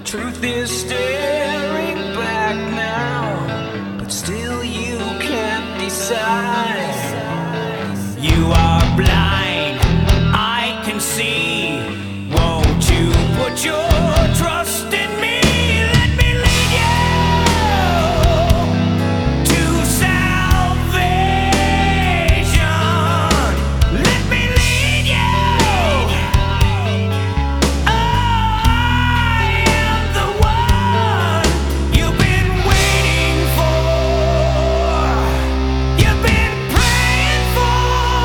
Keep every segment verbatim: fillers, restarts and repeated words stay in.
Truth is staring back now, but still you can't decide. You are blind, I can see. Won't you put your trust in me? Let me lead you to salvation. Let me lead you. I am the one you've been waiting for. You've been praying for,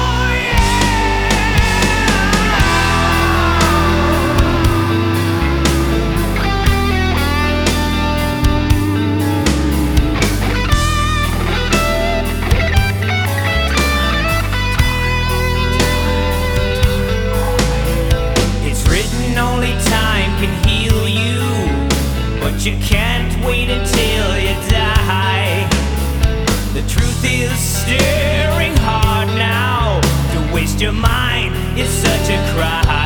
It's written only time can heal you, but you can't wait until you die. The truth is staring hard now. To waste your mind is such a crime.